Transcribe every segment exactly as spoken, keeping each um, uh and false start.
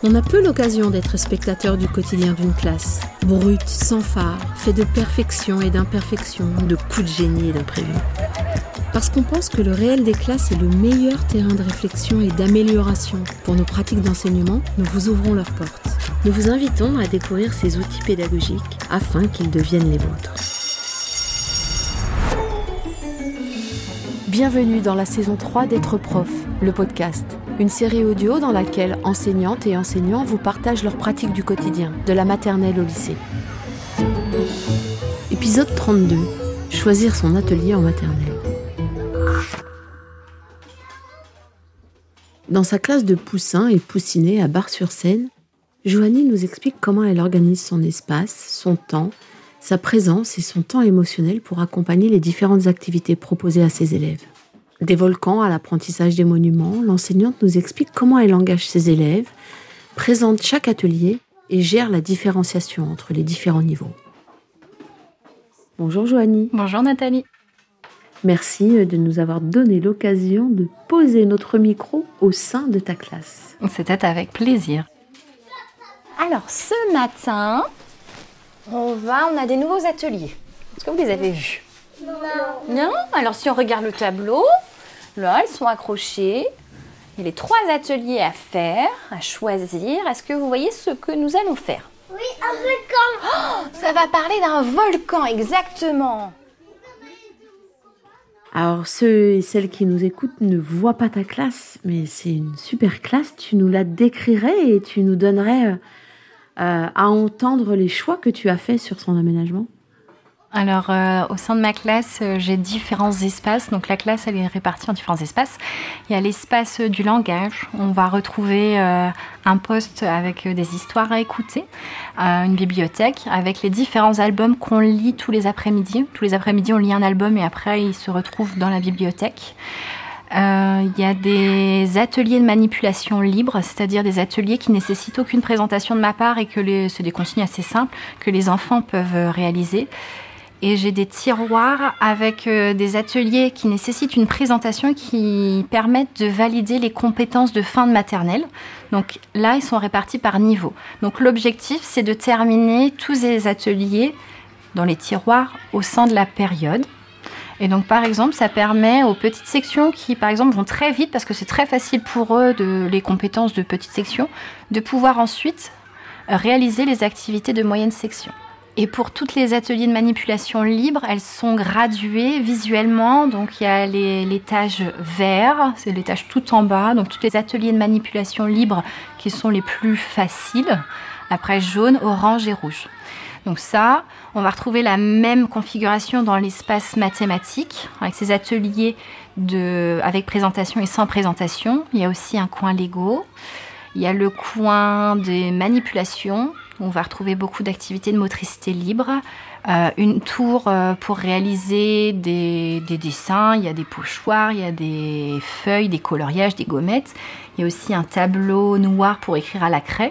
On a peu l'occasion d'être spectateur du quotidien d'une classe. Brute, sans phare, fait de perfection et d'imperfection, de coups de génie et d'imprévus. Parce qu'on pense que le réel des classes est le meilleur terrain de réflexion et d'amélioration pour nos pratiques d'enseignement, nous vous ouvrons leurs portes. Nous vous invitons à découvrir ces outils pédagogiques afin qu'ils deviennent les vôtres. Bienvenue dans la saison trois d'Être Prof, le podcast. Une série audio dans laquelle enseignantes et enseignants vous partagent leurs pratiques du quotidien, de la maternelle au lycée. Épisode trente-deux. Choisir son atelier en maternelle. Dans sa classe de poussins et poussinets à Bar-sur-Seine, Joanie nous explique comment elle organise son espace, son temps, sa présence et son temps émotionnel pour accompagner les différentes activités proposées à ses élèves. Des volcans à l'apprentissage des monuments, l'enseignante nous explique comment elle engage ses élèves, présente chaque atelier et gère la différenciation entre les différents niveaux. Bonjour Joanie. Bonjour Nathalie. Merci de nous avoir donné l'occasion de poser notre micro au sein de ta classe. C'était avec plaisir. Alors ce matin, on va, on a des nouveaux ateliers. Est-ce que vous les avez vus ? Non. Non ? Alors si on regarde le tableau, là ils sont accrochés. Il y a les trois ateliers à faire, à choisir. Est-ce que vous voyez ce que nous allons faire ? Oui, un volcan. Oh, ça va parler d'un volcan, exactement. Alors ceux et celles qui nous écoutent ne voient pas ta classe, mais c'est une super classe. Tu nous la décrirais et tu nous donnerais euh, à entendre les choix que tu as faits sur son aménagement. Alors, euh, au sein de ma classe, euh, j'ai différents espaces. Donc, la classe, elle est répartie en différents espaces. Il y a l'espace du langage. On va retrouver euh, un poste avec des histoires à écouter, euh, une bibliothèque avec les différents albums qu'on lit tous les après-midi. Tous les après-midi, on lit un album et après, il se retrouve dans la bibliothèque. Euh, il y a des ateliers de manipulation libre, c'est-à-dire des ateliers qui nécessitent aucune présentation de ma part et que les, c'est des consignes assez simples que les enfants peuvent réaliser. Et j'ai des tiroirs avec euh, des ateliers qui nécessitent une présentation qui permettent de valider les compétences de fin de maternelle. Donc là, ils sont répartis par niveau. Donc l'objectif, c'est de terminer tous ces ateliers dans les tiroirs au sein de la période. Et donc, par exemple, ça permet aux petites sections qui, par exemple, vont très vite, parce que c'est très facile pour eux, de, les compétences de petites sections, de pouvoir ensuite réaliser les activités de moyenne section. Et pour toutes les ateliers de manipulation libre, elles sont graduées visuellement. Donc, il y a les, l'étage vert, c'est l'étage tout en bas. Donc, tous les ateliers de manipulation libre qui sont les plus faciles. Après, jaune, orange et rouge. Donc ça, on va retrouver la même configuration dans l'espace mathématique, avec ces ateliers de, avec présentation et sans présentation. Il y a aussi un coin Lego. Il y a le coin des manipulations. On va retrouver beaucoup d'activités de motricité libre. Euh, une tour euh, pour réaliser des, des dessins. Il y a des pochoirs, il y a des feuilles, des coloriages, des gommettes. Il y a aussi un tableau noir pour écrire à la craie.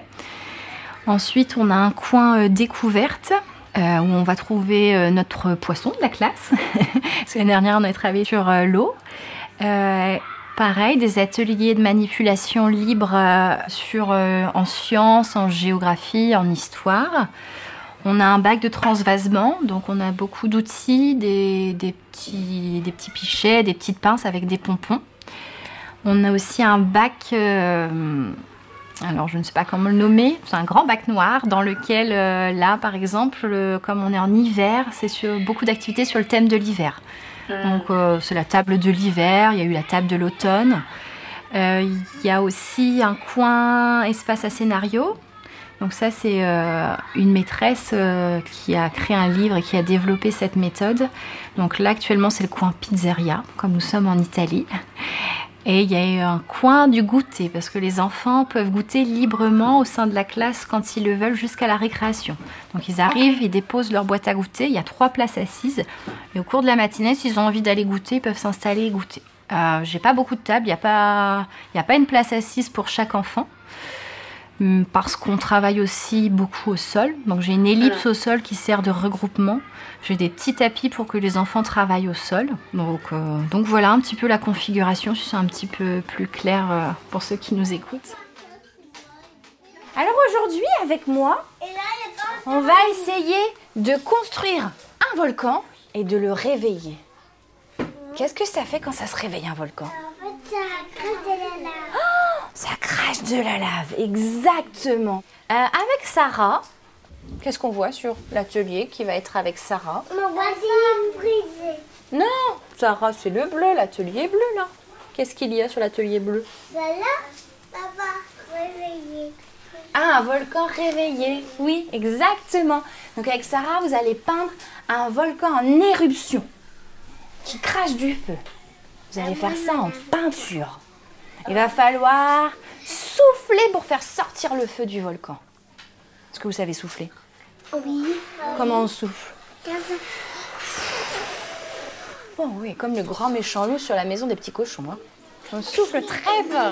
Ensuite, on a un coin euh, découverte euh, où on va trouver euh, notre poisson de la classe. Parce que l'année dernière, on a travaillé sur euh, l'eau. Euh, Pareil, des ateliers de manipulation libre euh, sur, euh, en sciences, en géographie, en histoire. On a un bac de transvasement, donc on a beaucoup d'outils, des, des, petits, des petits pichets, des petites pinces avec des pompons. On a aussi un bac, euh, alors je ne sais pas comment le nommer, c'est un grand bac noir dans lequel, euh, là par exemple, euh, comme on est en hiver, c'est sur, beaucoup d'activités sur le thème de l'hiver. Donc euh, c'est la table de l'hiver, il y a eu la table de l'automne. Euh, il y a aussi un coin espace à scénario. Donc ça c'est euh, une maîtresse euh, qui a créé un livre et qui a développé cette méthode. Donc là actuellement c'est le coin pizzeria, comme nous sommes en Italie. Et il y a eu un coin du goûter, parce que les enfants peuvent goûter librement au sein de la classe quand ils le veulent jusqu'à la récréation. Donc ils arrivent, ils déposent leur boîte à goûter, il y a trois places assises. Et au cours de la matinée, s'ils ont envie d'aller goûter, ils peuvent s'installer et goûter. Euh, j'ai pas beaucoup de tables, il n'y a pas, il n'y a pas une place assise pour chaque enfant. Parce qu'on travaille aussi beaucoup au sol. Donc j'ai une ellipse au sol qui sert de regroupement. J'ai des petits tapis pour que les enfants travaillent au sol. Donc, euh, donc voilà un petit peu la configuration, si c'est un petit peu plus clair euh, pour ceux qui nous écoutent. Alors aujourd'hui, avec moi, on va essayer de construire un volcan et de le réveiller. Qu'est-ce que ça fait quand ça se réveille, un volcan? Ça crache de la lave. Oh, ça crache de la lave, exactement. Euh, avec Sarah, qu'est-ce qu'on voit sur l'atelier qui va être avec Sarah? On voit des brisées. Non, Sarah, c'est le bleu, l'atelier bleu, là. Qu'est-ce qu'il y a sur l'atelier bleu? Voilà, ça va réveiller. Ah, un volcan réveillé. Oui, exactement. Donc avec Sarah, vous allez peindre un volcan en éruption qui crache du feu. Vous allez faire ça en peinture. Il va falloir souffler pour faire sortir le feu du volcan. Est-ce que vous savez souffler? Oui. Comment on souffle? Oh oui, comme le grand méchant loup sur la maison des petits cochons. Hein. On souffle très fort.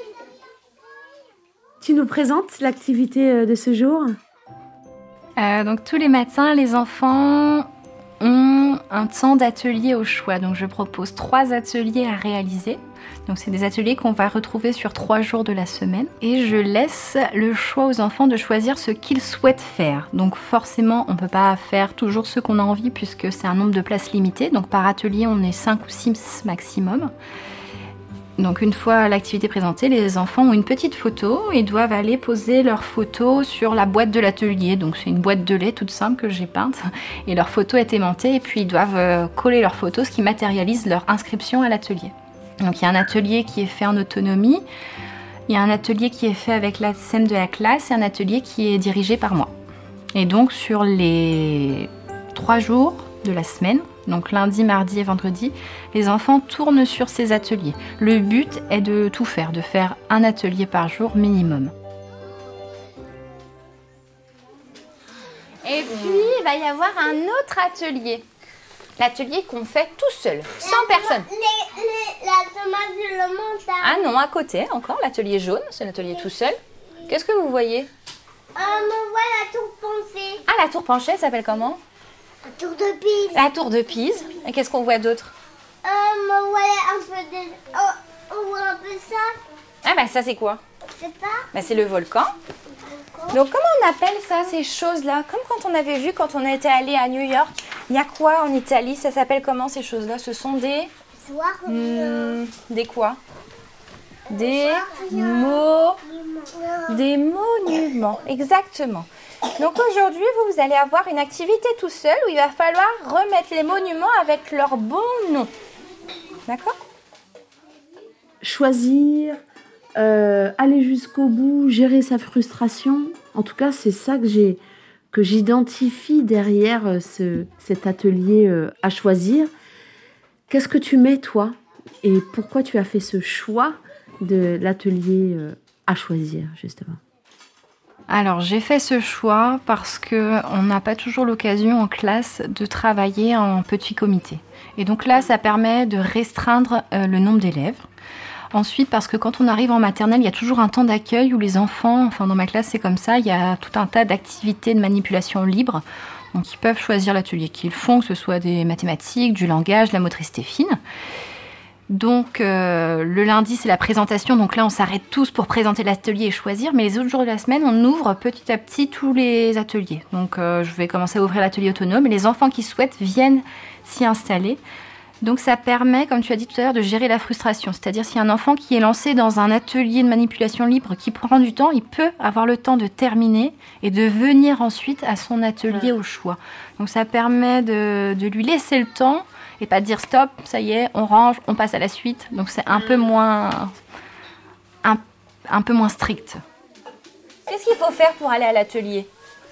Tu nous présentes l'activité de ce jour? Euh, donc tous les matins, les enfants ont un temps d'atelier au choix. Donc je propose trois ateliers à réaliser. Donc c'est des ateliers qu'on va retrouver sur trois jours de la semaine. Et je laisse le choix aux enfants de choisir ce qu'ils souhaitent faire. Donc forcément, on ne peut pas faire toujours ce qu'on a envie puisque c'est un nombre de places limité. Donc par atelier, on est cinq ou six maximum. Donc une fois l'activité présentée, les enfants ont une petite photo et doivent aller poser leur photo sur la boîte de l'atelier. Donc c'est une boîte de lait toute simple que j'ai peinte et leur photo est aimantée et puis ils doivent coller leur photo, ce qui matérialise leur inscription à l'atelier. Donc il y a un atelier qui est fait en autonomie, il y a un atelier qui est fait avec la S E M de la classe et un atelier qui est dirigé par moi. Et donc sur les trois jours de la semaine, donc lundi, mardi et vendredi, les enfants tournent sur ces ateliers. Le but est de tout faire, de faire un atelier par jour minimum. Et puis, il va y avoir un autre atelier. L'atelier qu'on fait tout seul, sans personne. Les, les, la semence de la montagne. Ah non, à côté encore, l'atelier jaune, c'est l'atelier tout seul. Qu'est-ce que vous voyez? Euh, on voit la tour pensée. Ah, la tour penchée, elle s'appelle comment? La tour de Pise. La tour de Pise. Et qu'est-ce qu'on voit d'autre? Euh, on voit un peu de... Oh, on voit un peu ça. Ah bah ça c'est quoi? Je sais pas. Bah c'est le volcan. Donc comment on appelle ça, ces choses-là? Comme quand on avait vu quand on était allé à New York. Il y a quoi en Italie? Ça s'appelle comment ces choses-là? Ce sont des... Soir, Hmm, des quoi? Des mots... Des monuments, exactement. Donc aujourd'hui, vous, vous allez avoir une activité tout seul où il va falloir remettre les monuments avec leur bon nom. D'accord? Choisir, euh, aller jusqu'au bout, gérer sa frustration. En tout cas, c'est ça que j'ai, que j'identifie derrière ce, cet atelier euh, à choisir. Qu'est-ce que tu mets, toi? Et pourquoi tu as fait ce choix de l'atelier euh, à choisir, justement? Alors j'ai fait ce choix parce qu'on n'a pas toujours l'occasion en classe de travailler en petit comité. Et donc là, ça permet de restreindre euh, le nombre d'élèves. Ensuite, parce que quand on arrive en maternelle, il y a toujours un temps d'accueil où les enfants, enfin dans ma classe c'est comme ça, il y a tout un tas d'activités de manipulation libre. Donc ils peuvent choisir l'atelier qu'ils font, que ce soit des mathématiques, du langage, de la motricité fine. Donc euh, le lundi c'est la présentation, donc là on s'arrête tous pour présenter l'atelier et choisir, mais les autres jours de la semaine on ouvre petit à petit tous les ateliers. Donc euh, je vais commencer à ouvrir l'atelier autonome et les enfants qui souhaitent viennent s'y installer. Donc ça permet, comme tu as dit tout à l'heure, de gérer la frustration. C'est-à-dire s'il y a un enfant qui est lancé dans un atelier de manipulation libre qui prend du temps, il peut avoir le temps de terminer et de venir ensuite à son atelier au choix. Donc ça permet de, de lui laisser le temps et pas de dire stop, ça y est, on range, on passe à la suite. Donc c'est un peu moins, un, un peu moins strict. Qu'est-ce qu'il faut faire pour aller à l'atelier?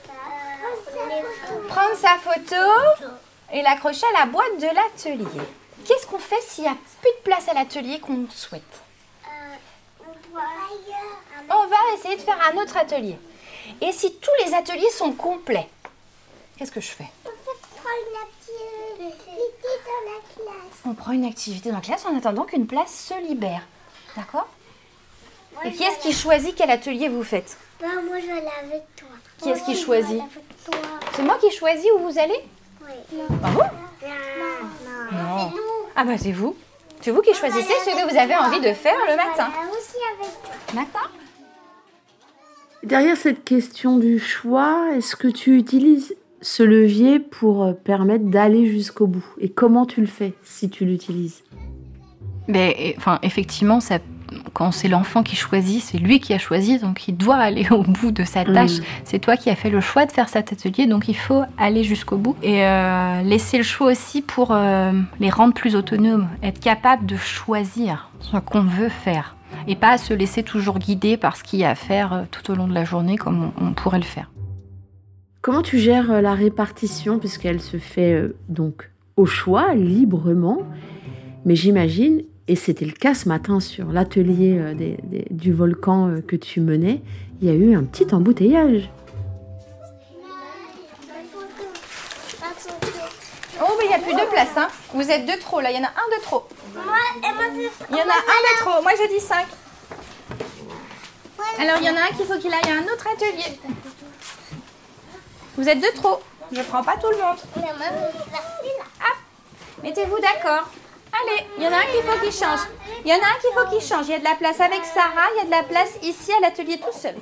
Prendre sa photo et l'accrocher à la boîte de l'atelier. Qu'est-ce qu'on fait s'il n'y a plus de place à l'atelier qu'on souhaite? On va essayer de faire un autre atelier. Et si tous les ateliers sont complets, qu'est-ce que je fais? On prend une activité dans la classe en attendant qu'une place se libère. D'accord? Et qui est-ce qui choisit quel atelier vous faites? Bah, moi je vais aller avec toi. Qui est-ce qui choisit? C'est moi qui choisis où vous allez? Oui. Ah bon? Non. Non. C'est nous. Ah bah c'est vous. C'est vous qui choisissez ce que vous avez envie de faire le matin. Voilà, aussi avec toi. D'accord? Derrière cette question du choix, est-ce que tu utilises ce levier pour permettre d'aller jusqu'au bout? Et comment tu le fais si tu l'utilises? Mais, enfin, effectivement, ça, quand c'est l'enfant qui choisit, c'est lui qui a choisi, donc il doit aller au bout de sa tâche. Mmh. C'est toi qui as fait le choix de faire cet atelier, donc il faut aller jusqu'au bout. Et euh, laisser le choix aussi pour euh, les rendre plus autonomes, être capable de choisir ce qu'on veut faire. Et pas se laisser toujours guider par ce qu'il y a à faire tout au long de la journée comme on, on pourrait le faire. Comment tu gères la répartition, puisqu'elle se fait euh, donc au choix, librement, mais j'imagine, et c'était le cas ce matin sur l'atelier euh, des, des, du volcan euh, que tu menais, il y a eu un petit embouteillage. Oh, mais il n'y a plus de place, hein. Vous êtes deux trop, là. Il y en a un de trop. Moi, et moi, il y en a un de trop. Moi, je dis cinq. Alors, il y en a un qu'il faut qu'il aille à un autre atelier. Vous êtes deux trop. Je prends pas tout le monde. Ah, mettez-vous d'accord. Allez, il y en a un qu'il faut qu'il change. Il y en a un qu'il faut qu'il change. Il y a de la place avec Sarah. Il y a de la place ici à l'atelier tout seul.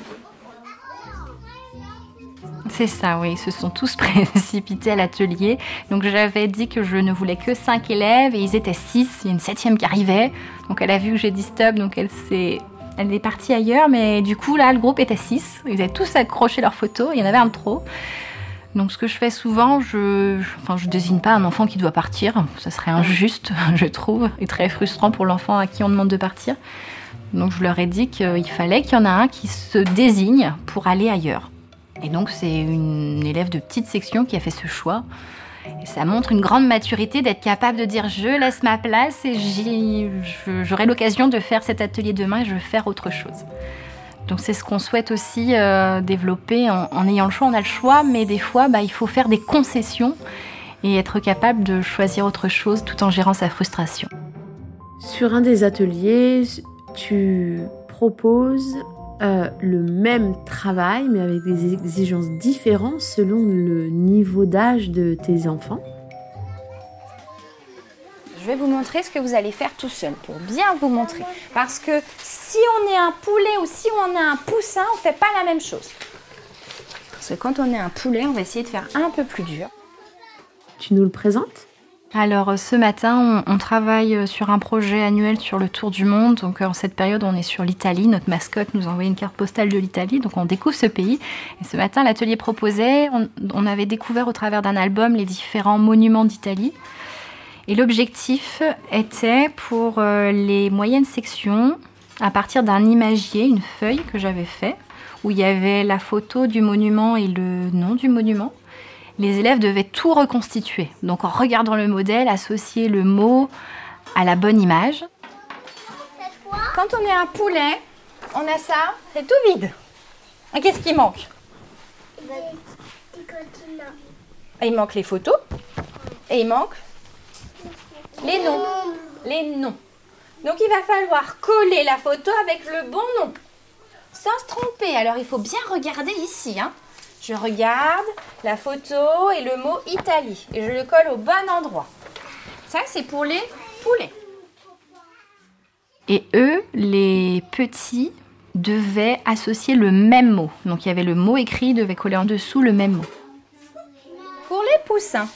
C'est ça, oui. Ils se sont tous précipités à l'atelier. Donc, j'avais dit que je ne voulais que cinq élèves et ils étaient six. Il y a une septième qui arrivait. Donc, elle a vu que j'ai dit stop. Donc, elle s'est... Elle est partie ailleurs. Mais du coup, là, le groupe était six. Ils avaient tous accroché leurs photos. Il y en avait un de trop. Donc, ce que je fais souvent, je... Enfin, je désigne pas un enfant qui doit partir. Ça serait injuste, je trouve. Et très frustrant pour l'enfant à qui on demande de partir. Donc, je leur ai dit qu'il fallait qu'il y en a un qui se désigne pour aller ailleurs. Et donc, c'est une élève de petite section qui a fait ce choix. Et ça montre une grande maturité d'être capable de dire « je laisse ma place et j'y, je, j'aurai l'occasion de faire cet atelier demain et je vais faire autre chose ». Donc, c'est ce qu'on souhaite aussi euh, développer en, en ayant le choix. On a le choix, mais des fois, bah, il faut faire des concessions et être capable de choisir autre chose tout en gérant sa frustration. Sur un des ateliers, tu proposes... Euh, le même travail, mais avec des exigences différentes selon le niveau d'âge de tes enfants. Je vais vous montrer ce que vous allez faire tout seul, pour bien vous montrer. Parce que si on est un poulet ou si on est un poussin, on ne fait pas la même chose. Parce que quand on est un poulet, on va essayer de faire un peu plus dur. Tu nous le présentes ? Alors ce matin, on, on travaille sur un projet annuel sur le tour du monde. Donc en cette période, on est sur l'Italie. Notre mascotte nous a envoyé une carte postale de l'Italie. Donc on découvre ce pays. Et ce matin, l'atelier proposait, on, on avait découvert au travers d'un album les différents monuments d'Italie. Et l'objectif était pour euh, les moyennes sections, à partir d'un imagier, une feuille que j'avais fait, où il y avait la photo du monument et le nom du monument. Les élèves devaient tout reconstituer. Donc en regardant le modèle, associer le mot à la bonne image. Quand on est un poulet, on a ça, c'est tout vide. Et qu'est-ce qui manque ? Il manque les photos et il manque les noms. Les noms. Donc il va falloir coller la photo avec le bon nom, sans se tromper. Alors il faut bien regarder ici, hein. Je regarde la photo et le mot Italie et je le colle au bon endroit. Ça, c'est pour les poulets. Et eux, les petits, devaient associer le même mot. Donc, il y avait le mot écrit, ils devaient coller en dessous le même mot. Pour les poussins.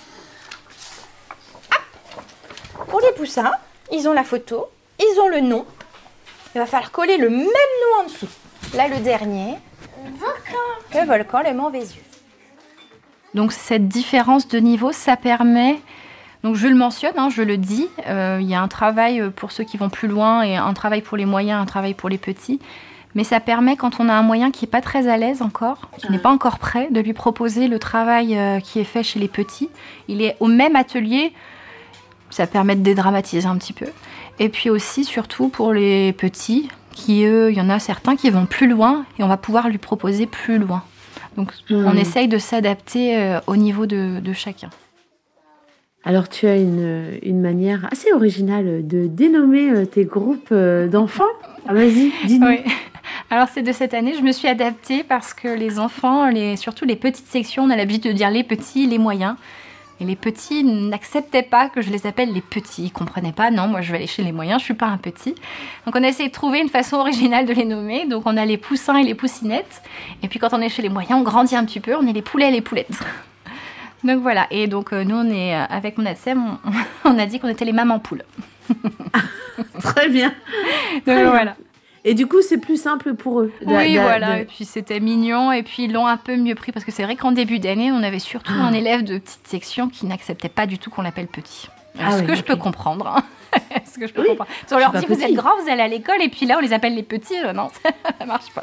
Ah, pour les poussins, ils ont la photo, ils ont le nom. Il va falloir coller le même nom en dessous. Là, le dernier... Le volcan, le Mont Vésuve. Donc cette différence de niveau, ça permet, donc je le mentionne, hein, je le dis, euh, il y a un travail pour ceux qui vont plus loin et un travail pour les moyens, un travail pour les petits, mais ça permet quand on a un moyen qui n'est pas très à l'aise encore, qui n'est pas encore prêt, de lui proposer le travail euh, qui est fait chez les petits. Il est au même atelier, ça permet de dédramatiser un petit peu. Et puis aussi, surtout pour les petits, qui eux, il y en a certains qui vont plus loin et on va pouvoir lui proposer plus loin. Donc mmh. on essaye de s'adapter euh, au niveau de, de chacun. Alors tu as une, une manière assez originale de dénommer euh, tes groupes euh, d'enfants. Ah, vas-y, dis-nous. Oui. Alors c'est de cette année, je me suis adaptée parce que les enfants, les, surtout les petites sections, on a l'habitude de dire les petits, les moyens. Et les petits n'acceptaient pas que je les appelle les petits. Ils ne comprenaient pas, non, moi je vais aller chez les moyens, je ne suis pas un petit. Donc on a essayé de trouver une façon originale de les nommer. Donc on a les poussins et les poussinettes. Et puis quand on est chez les moyens, on grandit un petit peu, on est les poulets et les poulettes. Donc voilà, et donc euh, nous on est, euh, avec mon Adsem, on, on a dit qu'on était les mamans poules. Très bien. Donc Très voilà. bien. Et du coup, c'est plus simple pour eux. Oui, de, de, voilà. de... Et puis c'était mignon. Et puis ils l'ont un peu mieux pris parce que c'est vrai qu'en début d'année, on avait surtout ah. un élève de petite section qui n'acceptait pas du tout qu'on l'appelle petit. Ah ce oui, que okay. je peux comprendre. Hein. ce que je peux oui. comprendre. On leur dit vous êtes grands, vous allez à l'école, et puis là on les appelle les petits. Non, ça marche pas.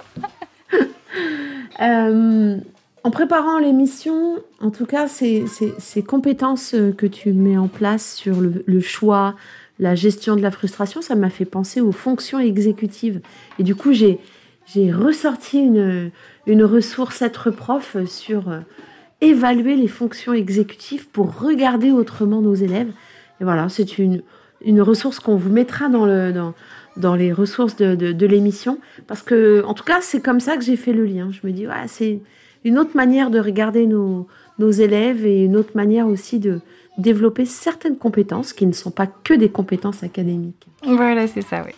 euh, en préparant l'émission, en tout cas, ces, ces, ces compétences que tu mets en place sur le, le choix, la gestion de la frustration, ça m'a fait penser aux fonctions exécutives. Et du coup, j'ai, j'ai ressorti une, une ressource Être prof sur euh, évaluer les fonctions exécutives pour regarder autrement nos élèves. Et voilà, c'est une, une ressource qu'on vous mettra dans, le, dans, dans les ressources de, de, de l'émission. Parce que, en tout cas, c'est comme ça que j'ai fait le lien. Je me dis, ouais, c'est une autre manière de regarder nos, nos élèves et une autre manière aussi de développer certaines compétences qui ne sont pas que des compétences académiques. Voilà, c'est ça, oui.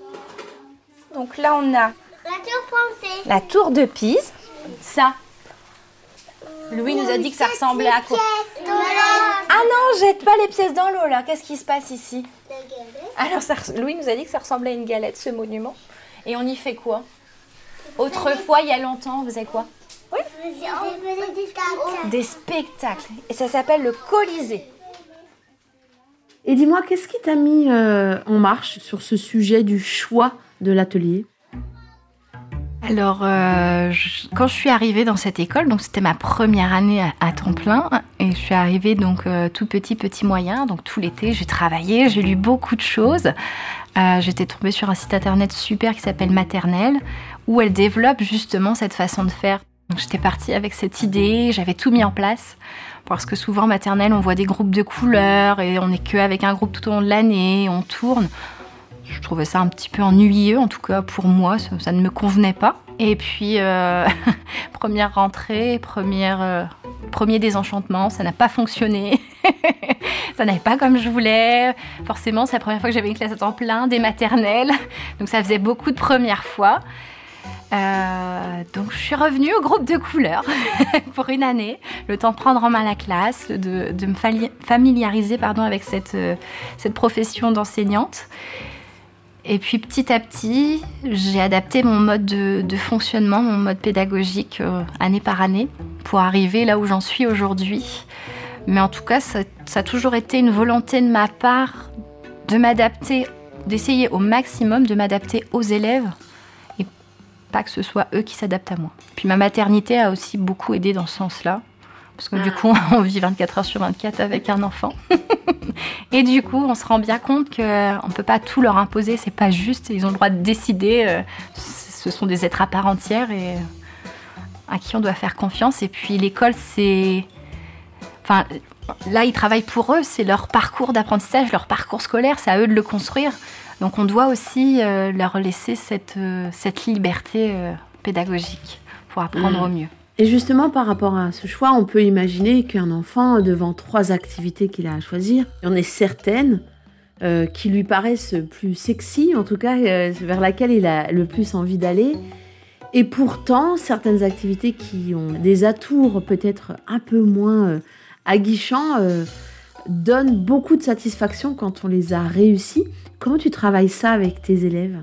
Donc là, on a la tour Pensée. La tour de Pise. Ça, Louis nous a dit que ça ressemblait à quoi? Ah non, jette pas les pièces dans l'eau, là. Qu'est-ce qui se passe ici? La galette. Alors, ça, Louis nous a dit que ça ressemblait à une galette, ce monument. Et on y fait quoi? Autrefois, il y a longtemps, on faisait quoi? Oui. On faisait des spectacles. Des spectacles. Et ça s'appelle le Colisée. Et dis-moi, qu'est-ce qui t'a mis euh, en marche sur ce sujet du choix de l'atelier? Alors, euh, je, quand je suis arrivée dans cette école, donc c'était ma première année à, à temps plein, et je suis arrivée donc euh, tout petit, petit moyen, donc tout l'été j'ai travaillé, j'ai lu beaucoup de choses. Euh, j'étais tombée sur un site internet super qui s'appelle Maternelle, où elle développe justement cette façon de faire. Donc j'étais partie avec cette idée, j'avais tout mis en place. Parce que souvent, maternelle, on voit des groupes de couleurs et on n'est qu'avec un groupe tout au long de l'année, on tourne. Je trouvais ça un petit peu ennuyeux, en tout cas pour moi, ça, ça ne me convenait pas. Et puis, euh, première rentrée, première, euh, premier désenchantement, ça n'a pas fonctionné. Ça n'allait pas comme je voulais. Forcément, c'est la première fois que j'avais une classe à temps plein, des maternelles. Donc ça faisait beaucoup de premières fois. Euh, donc je suis revenue au groupe de couleurs pour une année, le temps de prendre en main la classe, de, de me familiariser pardon, avec cette, euh, cette profession d'enseignante. Et puis petit à petit, j'ai adapté mon mode de, de fonctionnement, mon mode pédagogique euh, année par année pour arriver là où j'en suis aujourd'hui. Mais en tout cas, ça, ça a toujours été une volonté de ma part de m'adapter, d'essayer au maximum de m'adapter aux élèves. Pas que ce soit eux qui s'adaptent à moi. Puis ma maternité a aussi beaucoup aidé dans ce sens-là. Parce que ah. du coup, on vit vingt-quatre heures sur vingt-quatre avec un enfant. Et du coup, on se rend bien compte qu'on ne peut pas tout leur imposer. C'est pas juste. Ils ont le droit de décider. Ce sont des êtres à part entière et à qui on doit faire confiance. Et puis l'école, c'est... Enfin, là, ils travaillent pour eux. C'est leur parcours d'apprentissage, leur parcours scolaire. C'est à eux de le construire. Donc on doit aussi euh, leur laisser cette, euh, cette liberté euh, pédagogique pour apprendre mmh. au mieux. Et justement, par rapport à ce choix, on peut imaginer qu'un enfant, devant trois activités qu'il a à choisir, il y en a certaines euh, qui lui paraissent plus sexy, en tout cas euh, vers laquelle il a le plus envie d'aller. Et pourtant, certaines activités qui ont des atours peut-être un peu moins euh, aguichants euh, donnent beaucoup de satisfaction quand on les a réussies. Comment tu travailles ça avec tes élèves?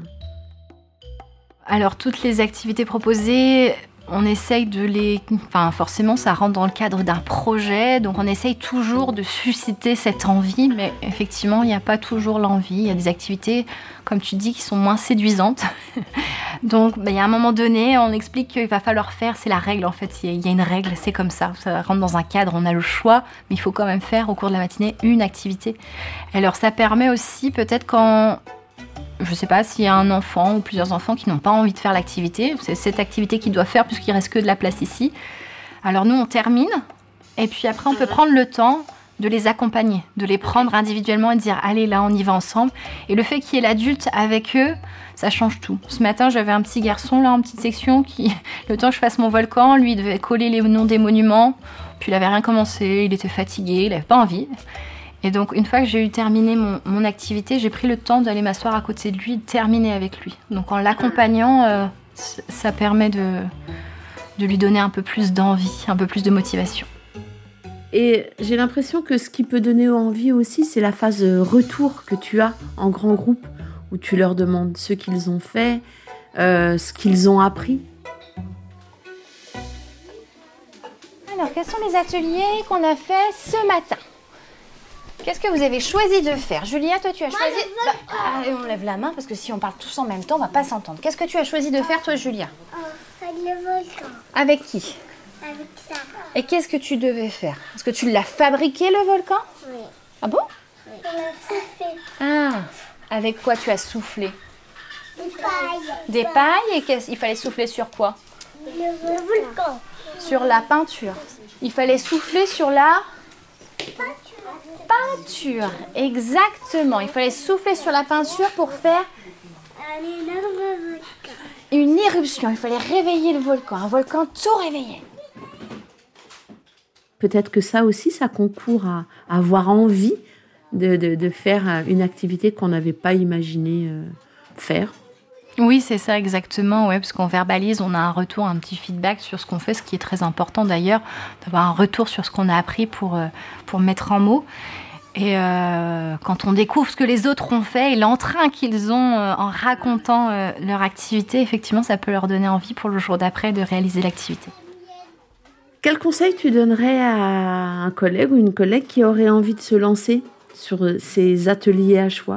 Alors, toutes les activités proposées, on essaye de les... Enfin, forcément, ça rentre dans le cadre d'un projet, donc on essaye toujours de susciter cette envie, mais effectivement, il n'y a pas toujours l'envie. Il y a des activités, comme tu dis, qui sont moins séduisantes. Donc, ben, il y a un moment donné, on explique qu'il va falloir faire, c'est la règle en fait, il y a, il y a une règle, c'est comme ça, ça rentre dans un cadre, on a le choix, mais il faut quand même faire au cours de la matinée une activité. Alors, ça permet aussi, peut-être quand... Je ne sais pas s'il y a un enfant ou plusieurs enfants qui n'ont pas envie de faire l'activité. C'est cette activité qu'ils doivent faire puisqu'il ne reste que de la place ici. Alors nous, on termine. Et puis après, on peut prendre le temps de les accompagner, de les prendre individuellement et de dire allez là on y va ensemble. Et le fait qu'il y ait l'adulte avec eux, ça change tout. Ce matin j'avais un petit garçon là en petite section qui, le temps que je fasse mon volcan, lui il devait coller les noms des monuments, puis il avait rien commencé, il était fatigué, il avait pas envie. Et donc une fois que j'ai eu terminé mon, mon activité, j'ai pris le temps d'aller m'asseoir à côté de lui, de terminer avec lui. Donc en l'accompagnant, euh, ça permet de, de lui donner un peu plus d'envie, un peu plus de motivation. Et j'ai l'impression que ce qui peut donner envie aussi, c'est la phase retour que tu as en grand groupe, où tu leur demandes ce qu'ils ont fait, euh, ce qu'ils ont appris. Alors, quels sont les ateliers qu'on a fait ce matin ? Qu'est-ce que vous avez choisi de faire ? Julia, toi, tu as choisi... Bah, ah, on lève la main, parce que si on parle tous en même temps, on ne va pas s'entendre. Qu'est-ce que tu as choisi de faire, toi, Julia ? Euh, faire le volcan. Avec qui ? Avec ça. Et qu'est-ce que tu devais faire ? Est-ce que tu l'as fabriqué, le volcan ? Oui. Ah bon ? Oui. On a soufflé. Ah, avec quoi tu as soufflé ? Des pailles. Des pailles, et qu'est-ce... il fallait souffler sur quoi ? Le, le volcan. Sur la peinture. Il fallait souffler sur la... Peinture. Peinture, exactement. Il fallait souffler sur la peinture pour faire Un énorme volcan. une éruption. Il fallait réveiller le volcan. Un volcan tout réveillé. Peut-être que ça aussi, ça concourt à, à avoir envie de, de, de faire une activité qu'on n'avait pas imaginé euh, faire. Oui, c'est ça exactement, ouais, parce qu'on verbalise, on a un retour, un petit feedback sur ce qu'on fait, ce qui est très important d'ailleurs, d'avoir un retour sur ce qu'on a appris pour, euh, pour mettre en mots. Et euh, quand on découvre ce que les autres ont fait et l'entrain qu'ils ont euh, en racontant euh, leur activité, effectivement, ça peut leur donner envie pour le jour d'après de réaliser l'activité. Quel conseil tu donnerais à un collègue ou une collègue qui aurait envie de se lancer sur ces ateliers à choix ?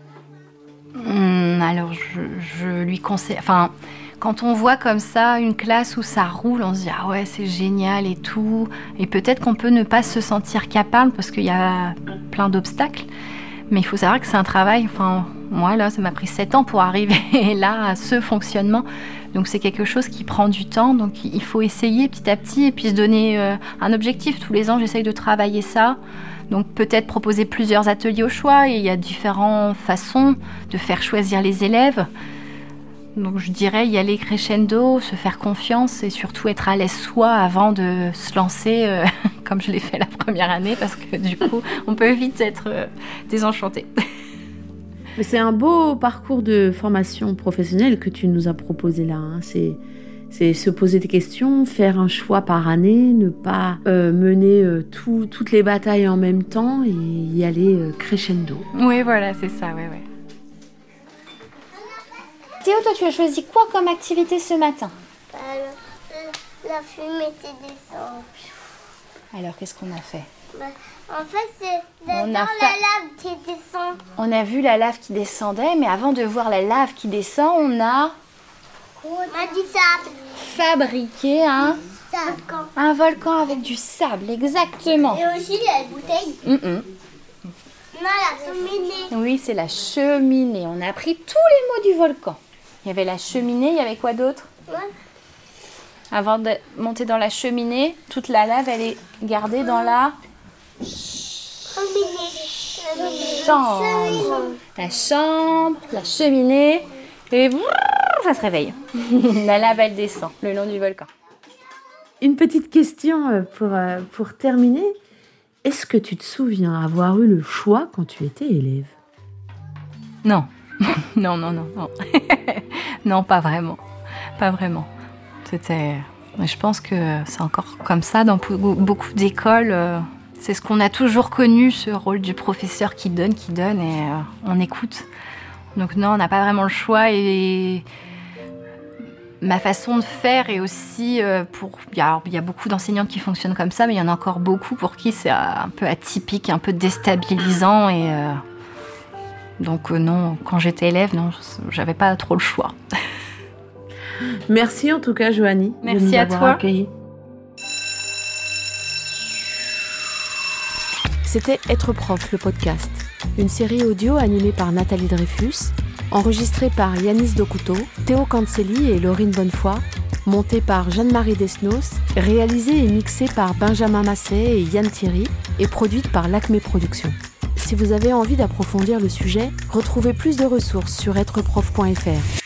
Hum, alors, je, je lui conseille... Enfin, quand on voit comme ça une classe où ça roule, on se dit « Ah ouais, c'est génial et tout ». Et peut-être qu'on peut ne pas se sentir capable parce qu'il y a plein d'obstacles. Mais il faut savoir que c'est un travail... Enfin, moi, là, ça m'a pris sept ans pour arriver là, à ce fonctionnement. Donc, c'est quelque chose qui prend du temps. Donc, il faut essayer petit à petit et puis se donner euh, un objectif. Tous les ans, j'essaye de travailler ça. Donc peut-être proposer plusieurs ateliers au choix, et il y a différentes façons de faire choisir les élèves. Donc je dirais y aller crescendo, se faire confiance et surtout être à l'aise soi avant de se lancer euh, comme je l'ai fait la première année, parce que du coup on peut vite être euh, désenchanté. Mais c'est un beau parcours de formation professionnelle que tu nous as proposé là, hein. C'est... C'est se poser des questions, faire un choix par année, ne pas euh, mener euh, tout, toutes les batailles en même temps et y aller euh, crescendo. Oui, voilà, c'est ça, oui, oui. Théo, toi, tu as choisi quoi comme activité ce matin ? Euh, le- la fumée qui descend. Alors, qu'est-ce qu'on a fait ? Bah, en fait, c'est On d'abord a la fa- lave qui descend. On a vu la lave qui descendait, mais avant de voir la lave qui descend, on a On a du sable. fabriqué un, Volcan. un volcan avec du sable, exactement. Et aussi la bouteille. Mm-mm. Non, la cheminée. Oui, c'est la cheminée. On a appris tous les mots du volcan. Il y avait la cheminée, il y avait quoi d'autre ? Ouais. Avant de monter dans la cheminée, toute la lave, elle est gardée dans la Cheminée. chambre. La chambre, la cheminée, et brrr, ça se réveille. La lave, elle descend le long du volcan. Une petite question pour, euh, pour terminer. Est-ce que tu te souviens avoir eu le choix quand tu étais élève ? Non, non, non, non, non. Non, pas vraiment, pas vraiment. C'était... Je pense que c'est encore comme ça dans beaucoup d'écoles. euh, C'est ce qu'on a toujours connu, ce rôle du professeur qui donne, qui donne, et euh, on écoute. Donc non, on n'a pas vraiment le choix. Et ma façon de faire est aussi euh, pour... Il y a, il y a beaucoup d'enseignantes qui fonctionnent comme ça, mais il y en a encore beaucoup pour qui c'est un peu atypique, un peu déstabilisant. Et euh, donc euh, non, quand j'étais élève, non, j'avais pas trop le choix. Merci en tout cas, Joanie, Merci de nous à avoir toi. accueillis. C'était Être prof, le podcast. Une série audio animée par Nathalie Dreyfus, enregistrée par Yanis Dokuto, Théo Cancelli et Laurine Bonnefoy, montée par Jeanne-Marie Desnos, réalisée et mixée par Benjamin Masset et Yann Thierry, et produite par l'Acme Productions. Si vous avez envie d'approfondir le sujet, retrouvez plus de ressources sur être prof point f r.